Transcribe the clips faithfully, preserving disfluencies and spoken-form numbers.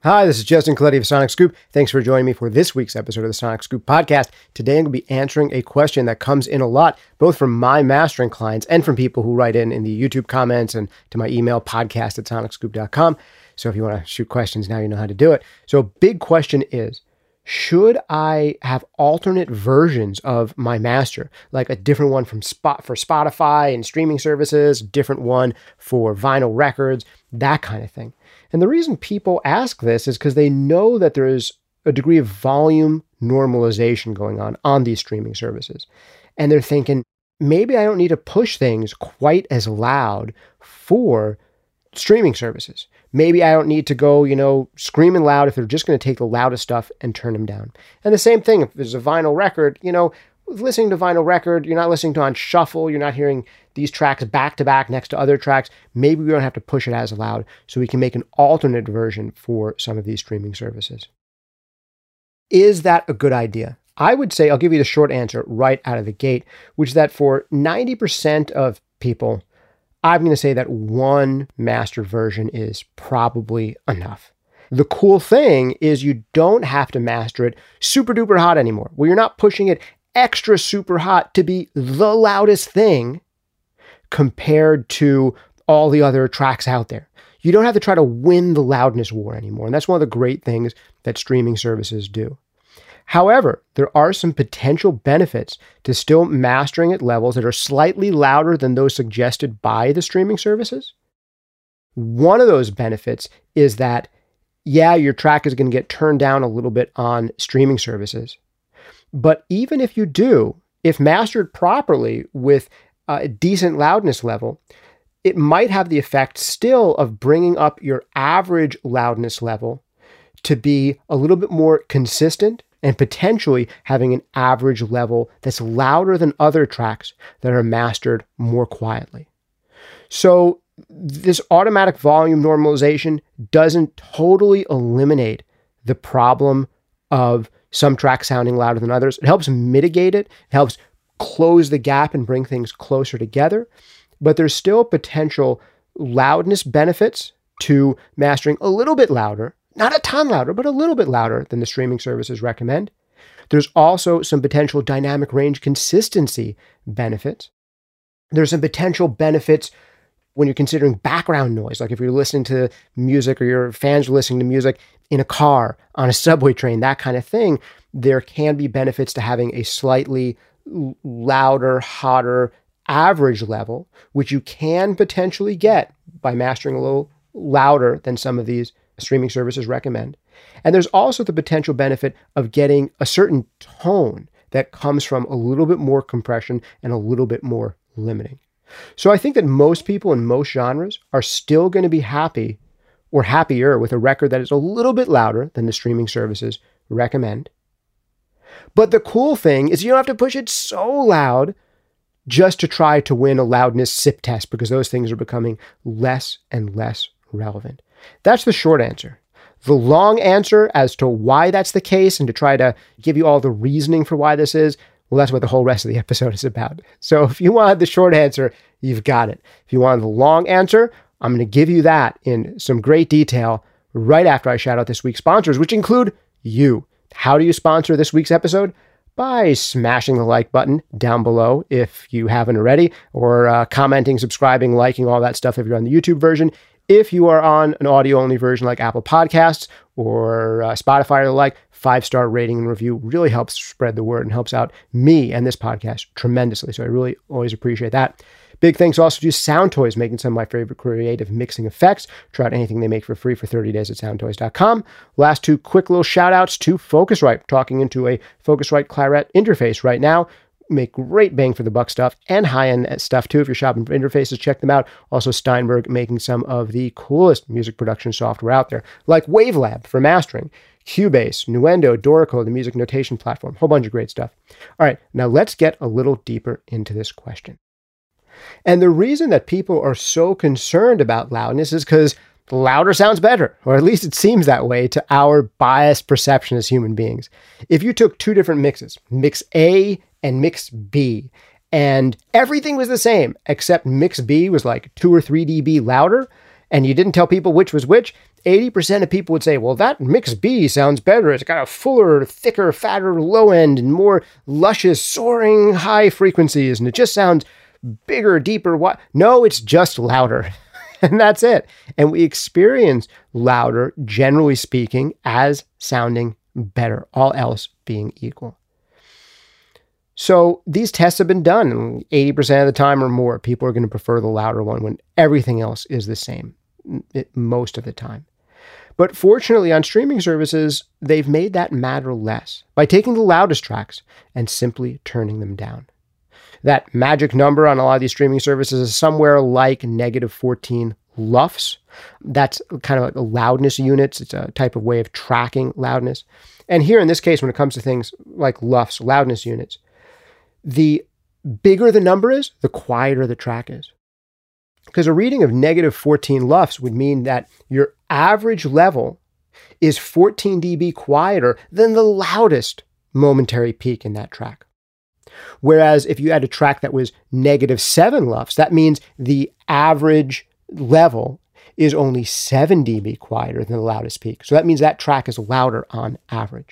Hi, this is Justin Colletti of Sonic Scoop. Thanks for joining me for this week's episode of the Sonic Scoop podcast. Today I'm going to be answering a question that comes in a lot, both from my mastering clients and from people who write in in the YouTube comments and to my email, podcast at sonic scoop dot com. So if you want to shoot questions, now you know how to do it. So a big question is, should I have alternate versions of my master, like a different one from Spot for Spotify and streaming services, different one for vinyl records, that kind of thing? And the reason people ask this is because they know that there is a degree of volume normalization going on on these streaming services. And they're thinking, maybe I don't need to push things quite as loud for streaming services. Maybe I don't need to go, you know, screaming loud if they're just going to take the loudest stuff and turn them down. And the same thing, if there's a vinyl record, you know, listening to vinyl record, you're not listening to on shuffle, you're not hearing these tracks back to back next to other tracks. Maybe we don't have to push it as loud, so we can make an alternate version for some of these streaming services. Is that a good idea? I would say, I'll give you the short answer right out of the gate, which is that for ninety percent of people, I'm going to say that one master version is probably enough. The cool thing is you don't have to master it super duper hot anymore, where you're not pushing it extra super hot to be the loudest thing compared to all the other tracks out there. You don't have to try to win the loudness war anymore. And that's one of the great things that streaming services do. However, there are some potential benefits to still mastering at levels that are slightly louder than those suggested by the streaming services. One of those benefits is that, yeah, your track is going to get turned down a little bit on streaming services. But even if you do, if mastered properly with a decent loudness level, it might have the effect still of bringing up your average loudness level to be a little bit more consistent and potentially having an average level that's louder than other tracks that are mastered more quietly. So this automatic volume normalization doesn't totally eliminate the problem of some tracks sounding louder than others. It helps mitigate it. It helps close the gap and bring things closer together. But there's still potential loudness benefits to mastering a little bit louder, not a ton louder, but a little bit louder than the streaming services recommend. There's also some potential dynamic range consistency benefits. There's some potential benefits when you're considering background noise, like if you're listening to music or your fans are listening to music in a car, on a subway train, that kind of thing, there can be benefits to having a slightly louder, hotter average level, which you can potentially get by mastering a little louder than some of these streaming services recommend. And there's also the potential benefit of getting a certain tone that comes from a little bit more compression and a little bit more limiting. So I think that most people in most genres are still going to be happy or happier with a record that is a little bit louder than the streaming services recommend. But the cool thing is you don't have to push it so loud just to try to win a loudness sip test, because those things are becoming less and less relevant. That's the short answer. The long answer as to why that's the case and to try to give you all the reasoning for why this is, well, that's what the whole rest of the episode is about. So if you wanted the short answer, you've got it. If you wanted the long answer, I'm going to give you that in some great detail right after I shout out this week's sponsors, which include you. How do you sponsor this week's episode? By smashing the like button down below if you haven't already, or uh, commenting, subscribing, liking, all that stuff if you're on the YouTube version. If you are on an audio-only version like Apple Podcasts or uh, Spotify or the like, five-star rating and review really helps spread the word and helps out me and this podcast tremendously. So I really always appreciate that. Big thanks also to Soundtoys, making some of my favorite creative mixing effects. Try out anything they make for free for thirty days at soundtoys dot com. Last two quick little shout outs to Focusrite, talking into a Focusrite Claret interface right now. Make great bang for the buck stuff and high-end stuff too. If you're shopping for interfaces, check them out. Also Steinberg making some of the coolest music production software out there, like Wavelab for mastering, Cubase, Nuendo, Dorico, the music notation platform, whole bunch of great stuff. All right, now let's get a little deeper into this question. And the reason that people are so concerned about loudness is because louder sounds better, or at least it seems that way to our biased perception as human beings. If you took two different mixes, mix A and mix B, and everything was the same, except mix B was like two or three decibels louder, and you didn't tell people which was which, eighty percent of people would say, well, that mix B sounds better. It's got a fuller, thicker, fatter low end and more luscious, soaring high frequencies. And it just sounds bigger, deeper. What? No, it's just louder. And that's it. And we experience louder, generally speaking, as sounding better, all else being equal. So these tests have been done, and eighty percent of the time or more, people are going to prefer the louder one when everything else is the same it, most of the time. But fortunately, on streaming services, they've made that matter less by taking the loudest tracks and simply turning them down. That magic number on a lot of these streaming services is somewhere like negative fourteen lufs. That's kind of like a loudness units. It's a type of way of tracking loudness. And here in this case, when it comes to things like lufs, loudness units, the bigger the number is, the quieter the track is. Because a reading of negative fourteen lufs would mean that your average level is fourteen decibels quieter than the loudest momentary peak in that track. Whereas if you had a track that was negative seven lufs, that means the average level is only seven decibels quieter than the loudest peak. So that means that track is louder on average.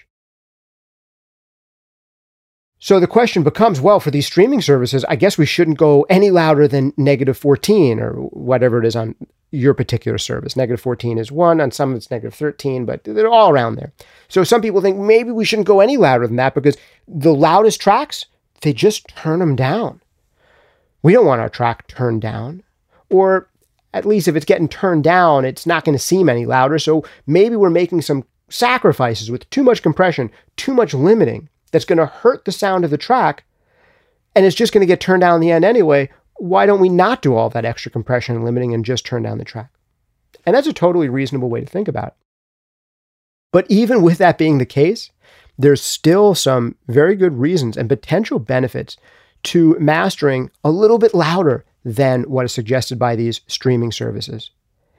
So the question becomes, well, for these streaming services, I guess we shouldn't go any louder than negative fourteen or whatever it is on your particular service. Negative fourteen is one, on some it's negative thirteen, but they're all around there. So some people think maybe we shouldn't go any louder than that because the loudest tracks, they just turn them down. We don't want our track turned down. Or at least if it's getting turned down, it's not going to seem any louder. So maybe we're making some sacrifices with too much compression, too much limiting, that's going to hurt the sound of the track, and it's just going to get turned down in the end anyway. Why don't we not do all that extra compression and limiting and just turn down the track? And that's a totally reasonable way to think about it. But even with that being the case, there's still some very good reasons and potential benefits to mastering a little bit louder than what is suggested by these streaming services,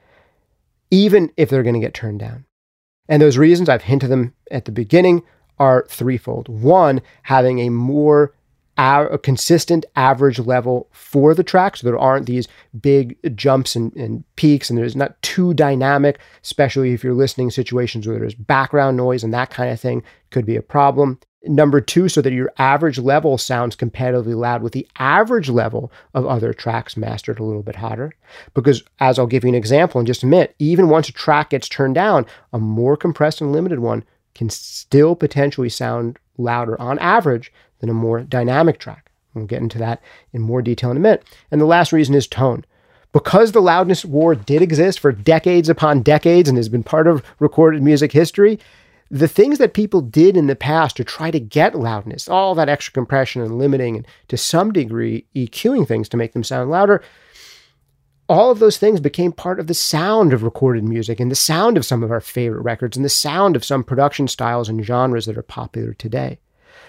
even if they're going to get turned down. And those reasons, I've hinted them at the beginning, are threefold. One, having a more a, a consistent average level for the track, so there aren't these big jumps and, and peaks, and there's not too dynamic, especially if you're listening situations where there's background noise and that kind of thing could be a problem. Number two, so that your average level sounds competitively loud with the average level of other tracks mastered a little bit hotter. Because as I'll give you an example in just a minute, even once a track gets turned down, a more compressed and limited one can still potentially sound louder on average than a more dynamic track. We'll get into that in more detail in a minute. And the last reason is tone. Because the loudness war did exist for decades upon decades and has been part of recorded music history, the things that people did in the past to try to get loudness, all that extra compression and limiting and to some degree EQing things to make them sound louder, all of those things became part of the sound of recorded music and the sound of some of our favorite records and the sound of some production styles and genres that are popular today.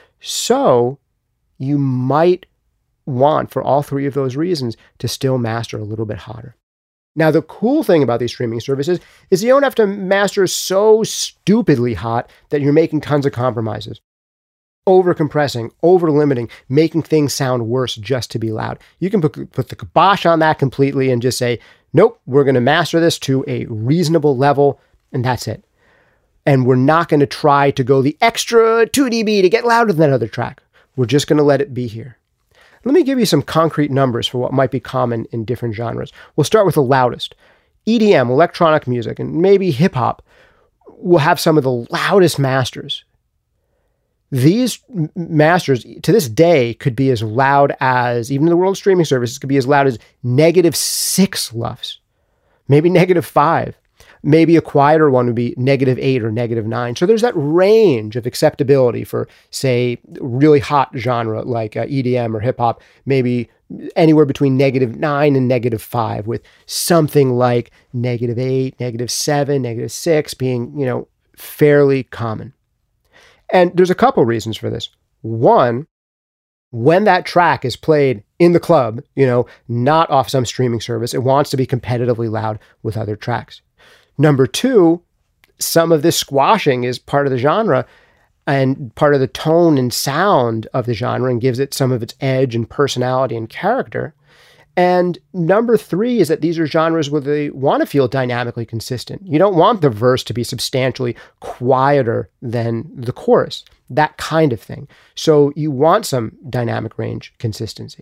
So you might want, for all three of those reasons, to still master a little bit hotter. Now, the cool thing about these streaming services is you don't have to master so stupidly hot that you're making tons of compromises. Over-compressing, over-limiting, making things sound worse just to be loud. You can put, put the kibosh on that completely and just say, nope, we're going to master this to a reasonable level, and that's it. And we're not going to try to go the extra two decibels to get louder than that other track. We're just going to let it be here. Let me give you some concrete numbers for what might be common in different genres. We'll start with the loudest. E D M, electronic music, and maybe hip-hop will have some of the loudest masters. These masters, to this day, could be as loud as, even in the world of streaming services, could be as loud as negative six lufs, maybe negative five. Maybe a quieter one would be negative eight or negative nine. So there's that range of acceptability for, say, really hot genre like uh, E D M or hip hop, maybe anywhere between negative nine and negative five, with something like negative eight, negative seven, negative six being, you know, fairly common. And there's a couple reasons for this. One, when that track is played in the club, you know, not off some streaming service, it wants to be competitively loud with other tracks. Number two, some of this squashing is part of the genre and part of the tone and sound of the genre and gives it some of its edge and personality and character. And number three is that these are genres where they want to feel dynamically consistent. You don't want the verse to be substantially quieter than the chorus, that kind of thing. So you want some dynamic range consistency.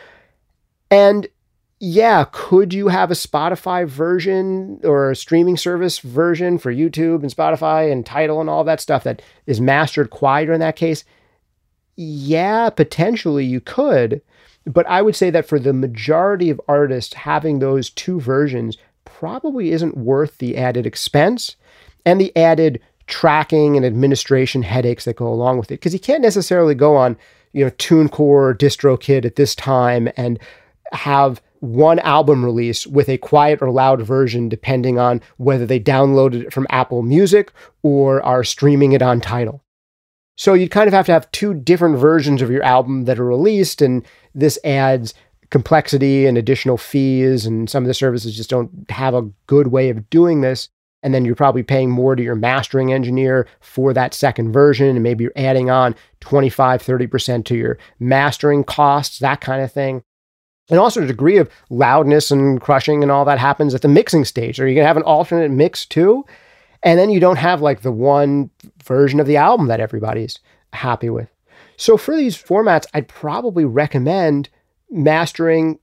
And yeah, could you have a Spotify version or a streaming service version for YouTube and Spotify and Tidal and all that stuff that is mastered quieter in that case? Yeah, potentially you could. But I would say that for the majority of artists, having those two versions probably isn't worth the added expense and the added tracking and administration headaches that go along with it. Because you can't necessarily go on, you know, TuneCore or DistroKid at this time and have one album release with a quiet or loud version, depending on whether they downloaded it from Apple Music or are streaming it on Tidal. So you'd kind of have to have two different versions of your album that are released, and this adds complexity and additional fees, and some of the services just don't have a good way of doing this. And then you're probably paying more to your mastering engineer for that second version, and maybe you're adding on twenty-five, thirty percent to your mastering costs, that kind of thing. And also the degree of loudness and crushing and all that happens at the mixing stage. Are you going to have an alternate mix too? And then you don't have like the one version of the album that everybody's happy with. So for these formats, I'd probably recommend mastering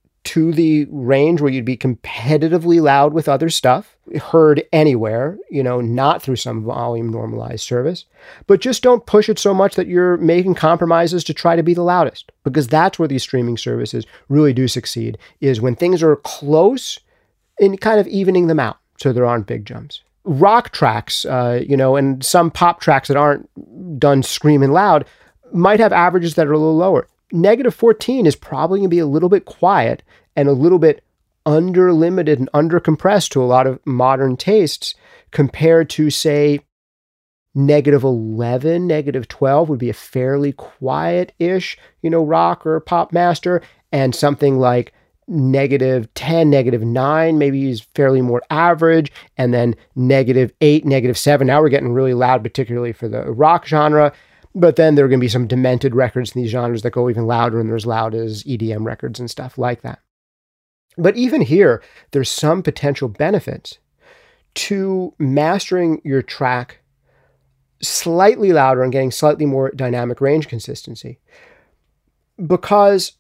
to the range where you'd be competitively loud with other stuff, heard anywhere, you know, not through some volume normalized service, but just don't push it so much that you're making compromises to try to be the loudest, because that's where these streaming services really do succeed, is when things are close in kind of evening them out so there aren't big jumps. Rock tracks, uh, you know, and some pop tracks that aren't done screaming loud might have averages that are a little lower. Negative fourteen is probably going to be a little bit quiet and a little bit under limited and under compressed to a lot of modern tastes, compared to, say, negative eleven, negative twelve would be a fairly quiet-ish, you know, rock or pop master, and something like negative ten, negative nine, maybe is fairly more average, and then negative eight, negative seven. Now we're getting really loud, particularly for the rock genre. But then there are going to be some demented records in these genres that go even louder, and they're as loud as E D M records and stuff like that. But even here, there's some potential benefits to mastering your track slightly louder and getting slightly more dynamic range consistency. Because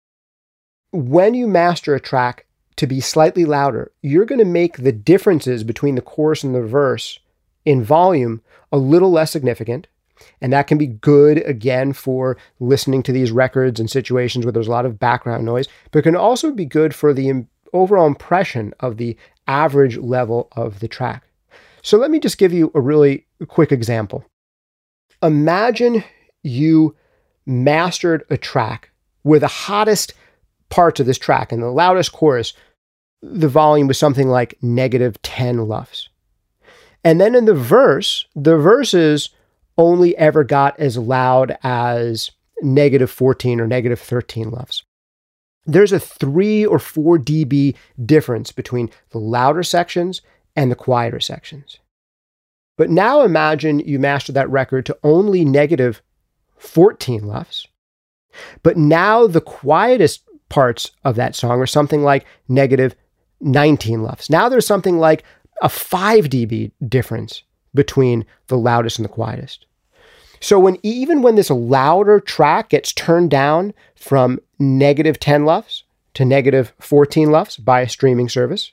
when you master a track to be slightly louder, you're going to make the differences between the chorus and the verse in volume a little less significant. And that can be good, again, for listening to these records in situations where there's a lot of background noise, but it can also be good for the overall impression of the average level of the track. So let me just give you a really quick example. Imagine you mastered a track where the hottest parts of this track and the loudest chorus, the volume was something like negative ten lufs. And then in the verse, the verses only ever got as loud as negative fourteen or negative thirteen lufs. There's a three or four dB difference between the louder sections and the quieter sections. But now imagine you master that record to only negative fourteen lufs, but now the quietest parts of that song are something like negative nineteen lufs. Now there's something like a five dB difference between the loudest and the quietest. So when even when this louder track gets turned down from negative ten lufs to negative fourteen lufs by a streaming service,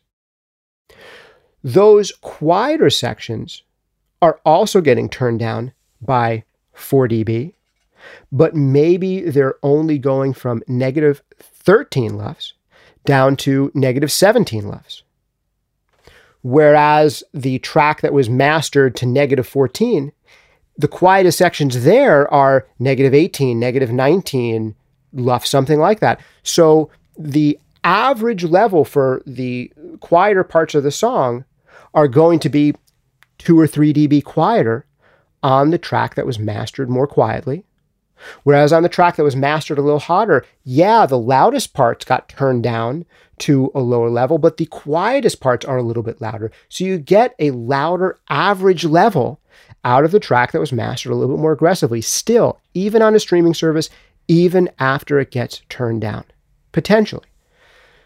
those quieter sections are also getting turned down by four dB, but maybe they're only going from negative thirteen lufs down to negative seventeen lufs. Whereas the track that was mastered to negative fourteen, the quietest sections there are negative eighteen, negative nineteen lufs, something like that. So the average level for the quieter parts of the song are going to be two or three dB quieter on the track that was mastered more quietly. Whereas on the track that was mastered a little hotter, yeah, the loudest parts got turned down to a lower level, but the quietest parts are a little bit louder. So you get a louder average level out of the track that was mastered a little bit more aggressively, still, even on a streaming service, even after it gets turned down, potentially.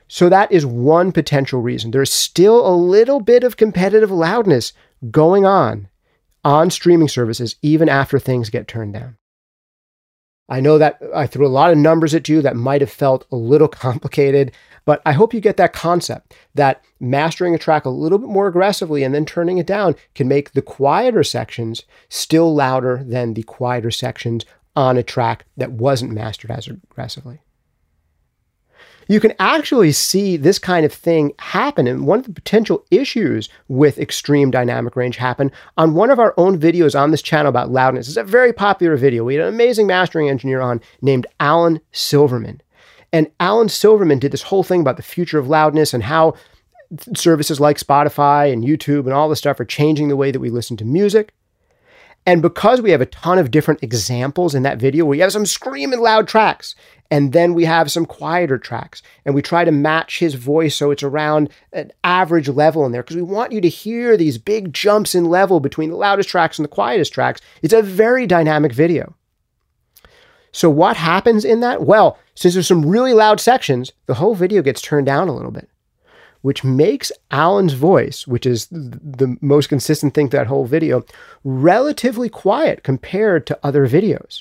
So that is one potential reason. There's still a little bit of competitive loudness going on on streaming services, even after things get turned down. I know that I threw a lot of numbers at you that might have felt a little complicated, but I hope you get that concept that mastering a track a little bit more aggressively and then turning it down can make the quieter sections still louder than the quieter sections on a track that wasn't mastered as aggressively. You can actually see this kind of thing happen, and one of the potential issues with extreme dynamic range happen on one of our own videos on this channel about loudness. It's a very popular video. We had an amazing mastering engineer on named Alan Silverman. And Alan Silverman did this whole thing about the future of loudness and how services like Spotify and YouTube and all this stuff are changing the way that we listen to music. And because we have a ton of different examples in that video, we have some screaming loud tracks, and then we have some quieter tracks, and we try to match his voice so it's around an average level in there, because we want you to hear these big jumps in level between the loudest tracks and the quietest tracks. It's a very dynamic video. So what happens in that? Well, since there's some really loud sections, the whole video gets turned down a little bit, which makes Alan's voice, which is the most consistent thing to that whole video, relatively quiet compared to other videos.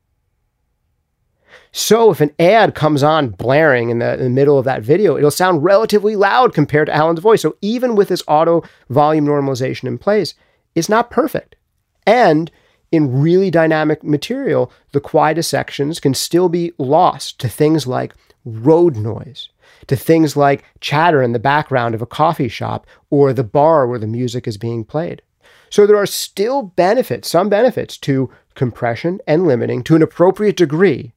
So if an ad comes on blaring in the, in the middle of that video, it'll sound relatively loud compared to Alan's voice. So even with this auto volume normalization in place, it's not perfect. And in really dynamic material, the quietest sections can still be lost to things like road noise, to things like chatter in the background of a coffee shop or the bar where the music is being played. So there are still benefits, some benefits to compression and limiting to an appropriate degree,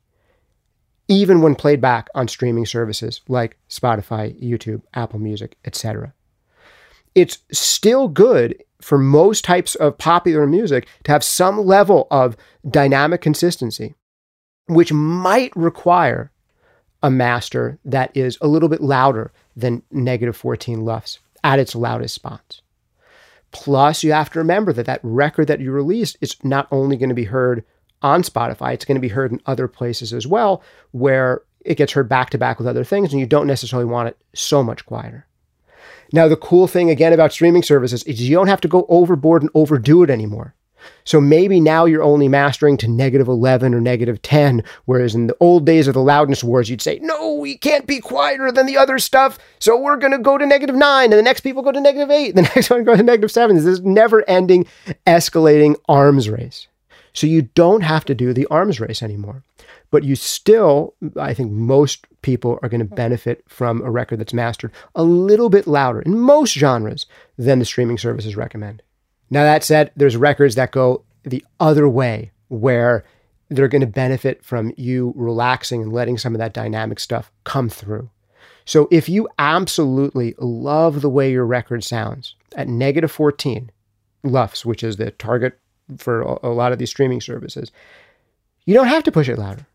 even when played back on streaming services like Spotify, YouTube, Apple Music, et cetera. It's still good for most types of popular music to have some level of dynamic consistency, which might require a master that is a little bit louder than negative fourteen L U F S at its loudest spots. Plus, you have to remember that that record that you released is not only going to be heard on Spotify, it's going to be heard in other places as well, where it gets heard back to back with other things, and you don't necessarily want it so much quieter. Now, the cool thing again about streaming services is you don't have to go overboard and overdo it anymore. So maybe now you're only mastering to negative eleven or negative ten, whereas in the old days of the loudness wars, you'd say, no, we can't be quieter than the other stuff, so we're going to go to negative nine, and the next people go to negative eight, and the next one goes to negative seven. This is never-ending, escalating arms race. So you don't have to do the arms race anymore. But you still, I think most people are going to benefit from a record that's mastered a little bit louder in most genres than the streaming services recommend. Now, that said, there's records that go the other way, where they're going to benefit from you relaxing and letting some of that dynamic stuff come through. So if you absolutely love the way your record sounds at negative fourteen L U F S, which is the target for a lot of these streaming services, you don't have to push it louder.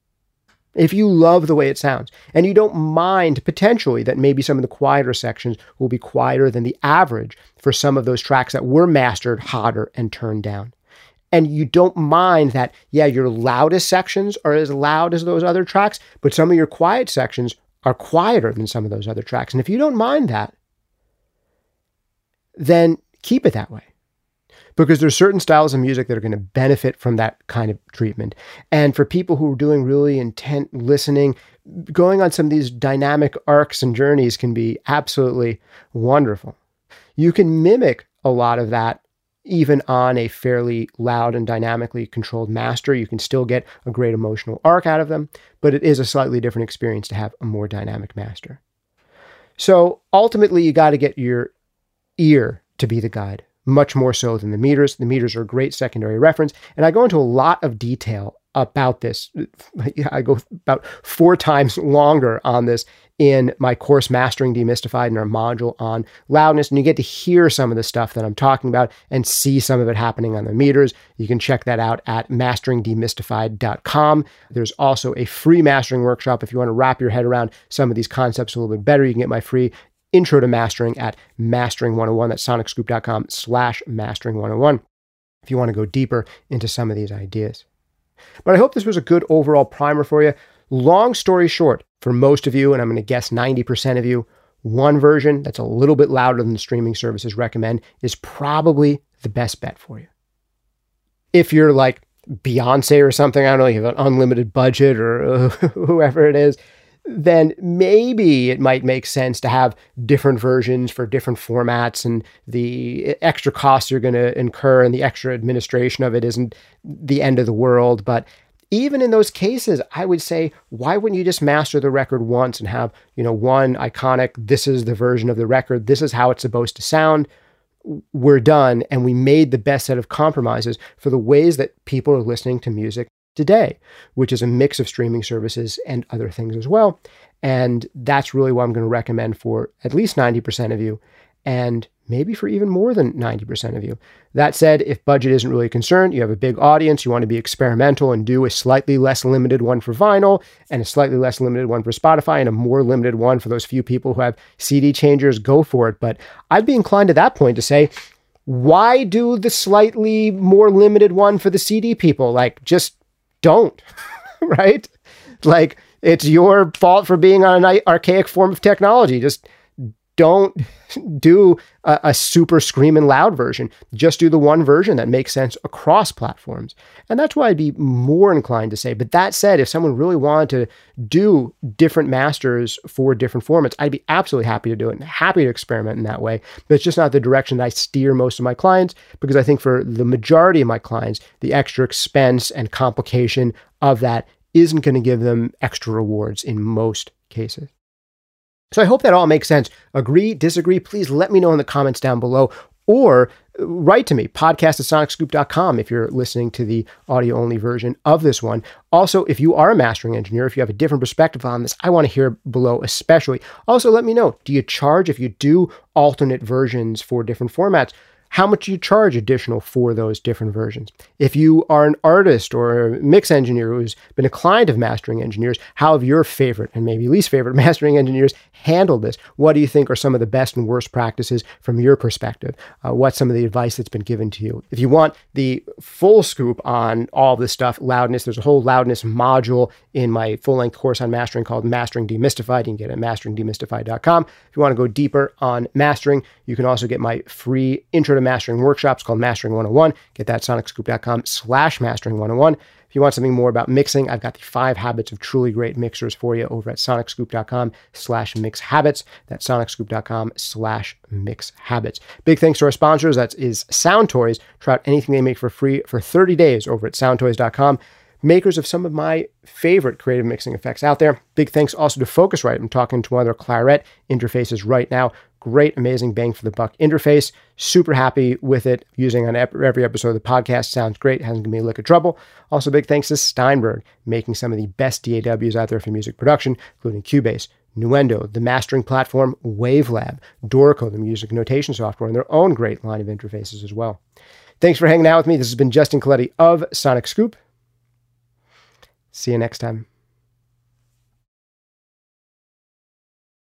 If you love the way it sounds, and you don't mind potentially that maybe some of the quieter sections will be quieter than the average for some of those tracks that were mastered hotter and turned down. And you don't mind that, yeah, your loudest sections are as loud as those other tracks, but some of your quiet sections are quieter than some of those other tracks. And if you don't mind that, then keep it that way. Because there's certain styles of music that are going to benefit from that kind of treatment. And for people who are doing really intent listening, going on some of these dynamic arcs and journeys can be absolutely wonderful. You can mimic a lot of that even on a fairly loud and dynamically controlled master. You can still get a great emotional arc out of them, but it is a slightly different experience to have a more dynamic master. So ultimately, you got to get your ear to be the guide, much more so than the meters. The meters are a great secondary reference. And I go into a lot of detail about this. I go about four times longer on this in my course, Mastering Demystified, in our module on loudness. And you get to hear some of the stuff that I'm talking about and see some of it happening on the meters. You can check that out at mastering demystified dot com. There's also a free mastering workshop. If you want to wrap your head around some of these concepts a little bit better, you can get my free Intro to Mastering at Mastering one oh one. That's sonicscoop.com slash Mastering 101 if you want to go deeper into some of these ideas. But I hope this was a good overall primer for you. Long story short, For most of you, and I'm going to guess ninety percent of you, one version that's a little bit louder than the streaming services recommend is probably the best bet for you. If you're like Beyonce or something, I don't know, you have an unlimited budget or uh, whoever it is, then maybe it might make sense to have different versions for different formats, and the extra costs you're going to incur and the extra administration of it isn't the end of the world. But even in those cases, I would say, why wouldn't you just master the record once and have, you know, one iconic, this is the version of the record, this is how it's supposed to sound, we're done, and we made the best set of compromises for the ways that people are listening to music today, which is a mix of streaming services and other things as well. And that's really what I'm going to recommend for at least ninety percent of you, and maybe for even more than ninety percent of you. That said, if budget isn't really a concern, you have a big audience, you want to be experimental and do a slightly less limited one for vinyl and a slightly less limited one for Spotify and a more limited one for those few people who have C D changers, go for it. But I'd be inclined at that point to say, why do the slightly more limited one for the C D people? Like, just don't, right? Like, it's your fault for being on an archaic form of technology. Just don't do a, a super screaming loud version. Just do the one version that makes sense across platforms. And that's why I'd be more inclined to say. But that said, if someone really wanted to do different masters for different formats, I'd be absolutely happy to do it and happy to experiment in that way. But it's just not the direction that I steer most of my clients, because I think for the majority of my clients, the extra expense and complication of that isn't going to give them extra rewards in most cases. So I hope that all makes sense. Agree, disagree, please let me know in the comments down below, or write to me, podcast at sonic scoop dot com if you're listening to the audio-only version of this one. Also, if you are a mastering engineer, if you have a different perspective on this, I want to hear below especially. Also, let me know, do you charge if you do alternate versions for different formats? How much do you charge additional for those different versions? If you are an artist or a mix engineer who's been a client of mastering engineers, how have your favorite and maybe least favorite mastering engineers handled this? What do you think are some of the best and worst practices from your perspective? Uh, what's some of the advice that's been given to you? If you want the full scoop on all this stuff, loudness, there's a whole loudness module in my full-length course on mastering called Mastering Demystified. You can get it at mastering demystified dot com. If you want to go deeper on mastering, you can also get my free intro to mastering workshops called Mastering one oh one. Get that at sonic scoop dot com slash mastering one oh one. If you want something more about mixing, I've got the five habits of truly great mixers for you over at sonic scoop dot com slash mix habits. That's sonic scoop dot com slash mix habits. Big thanks to our sponsors. That is Soundtoys. Try out anything they make for free for thirty days over at soundtoys dot com. Makers of some of my favorite creative mixing effects out there. Big thanks also to Focusrite. I'm talking to one of their claret interfaces right now. Great, amazing bang for the buck interface. Super happy with it. Using on every episode of the podcast. Sounds great. Hasn't given me a lick of trouble. Also, big thanks to Steinberg, making some of the best D A Ws out there for music production, including Cubase, Nuendo, the mastering platform Wavelab, Dorico, the music notation software, and their own great line of interfaces as well. Thanks for hanging out with me. This has been Justin Colletti of Sonic Scoop. See you next time.